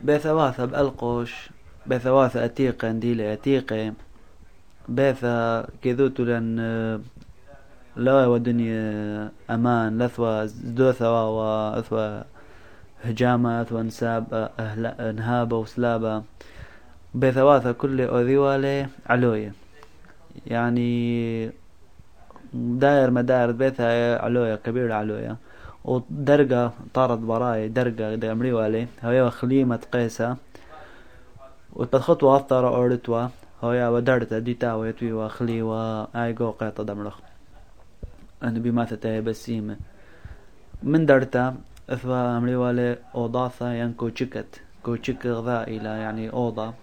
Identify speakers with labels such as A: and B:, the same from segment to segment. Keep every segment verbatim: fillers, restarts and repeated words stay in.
A: بثواثة بألقوش بثواثة أتيقة نديلة أتيقة بيثا كذوتو لأن لا ودنيا أمان لثوى زدوثا وأثوى هجامة أثوى نساب نهابة وسلابة بثواثة كل أذيوالي علوية يعني داير مدار بيثا علوية كبيرة علوية ودرجة طارت براي درجة دمري والي هي خليمة قيسة وتخطوة أثر أورتوا هي ودرت ديتا ويتوي وخلي وآي جو قيطة دمرخ أنا بماثة بسيمة من درتا أثوى أمري والي أوضاثة ين كوشكت كوشك غذائي لا يعني أوضة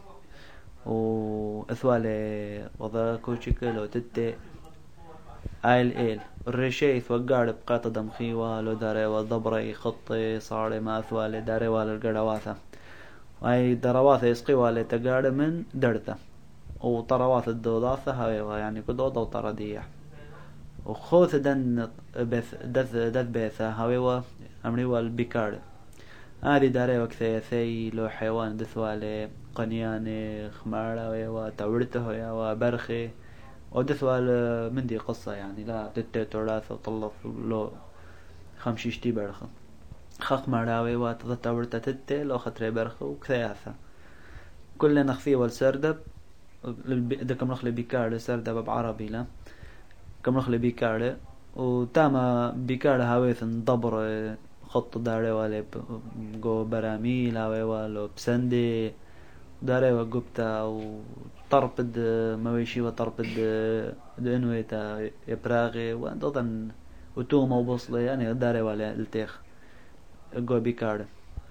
A: وأثوى لي وضا كوشك لو تتي آيل إيل الرشي ثوقار بقاطة دمخيوة لو داري والضبري خطي صاري ما أثوى داري والقرواثة وأي درواثة يسقيوها لتقار من درته وطروات الدوضاثة هاي يعني كل أوضة وطردية وخوث دن بث دث دث بث هاي أمريوا البيكار هذه داري وكثي ثي لو حيوان دثوالي قنياني خمارة وتورته يا وبرخي ودثوال من دي قصة يعني لا تتي تراث وطلف لو خمشيشتي برخه خخ مراوي وتتورت تتي لو خطري برخه وكثياثة كل نخفي والسردب ده كم نخلي بيكار سردب بعربي لا كم نخلي بيكار وتاما بيكار هاويث ضبر خط داري والي جو براميل هاوي والو بسندي داري وقبتا وطربد مويشي وطربد دينويتا يبراغي وانتظن وتوما وبصلي يعني داري والي التيخ جو بيكار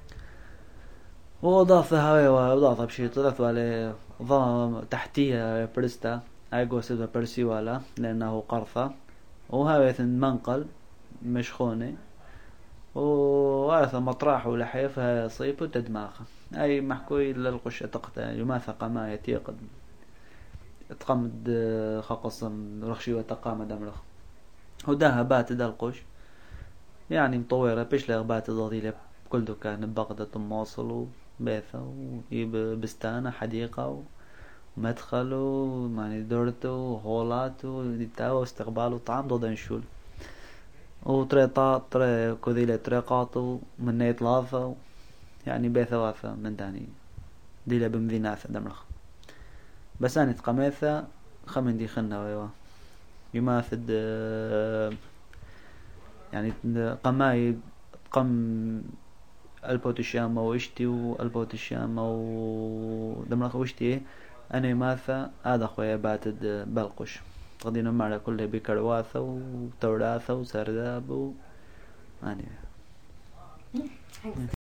A: وضاف هاوي وضاف بشي طلعت والي ضم تحتيها برستا ايقو سيدو برسي والا لانه قرصة وهاوي منقل مشخوني وهذا مطراح ولحيف هاي صيب وتدماغه اي محكوي للقش تقطع يماثق ما يتيقد تقمد خقصم رخشي وتقام دمرخ وداها بات دا القش يعني مطورة بيش لغبات ضغيلة كل دكان بغدة موصل بيثة وبستانة حديقة ومدخل يعني دورته وهولات وديتاو واستقبال وطعام ضد نشول وطريقات طريق كذيلة طريقات من نيت لافة يعني بيثة وافة من داني ديلا بمذيناثة دمرخ بس أنا تقميثة خمن دي خنا ويوا يماثد يعني قماي قم البوت الشام واشتي والبوت الشام ودمرخ واشتي أنا ماثا هذا خويا باتد بلقش تقدينا معنا كله بكرواثة وتوراثة وسرداب و يعني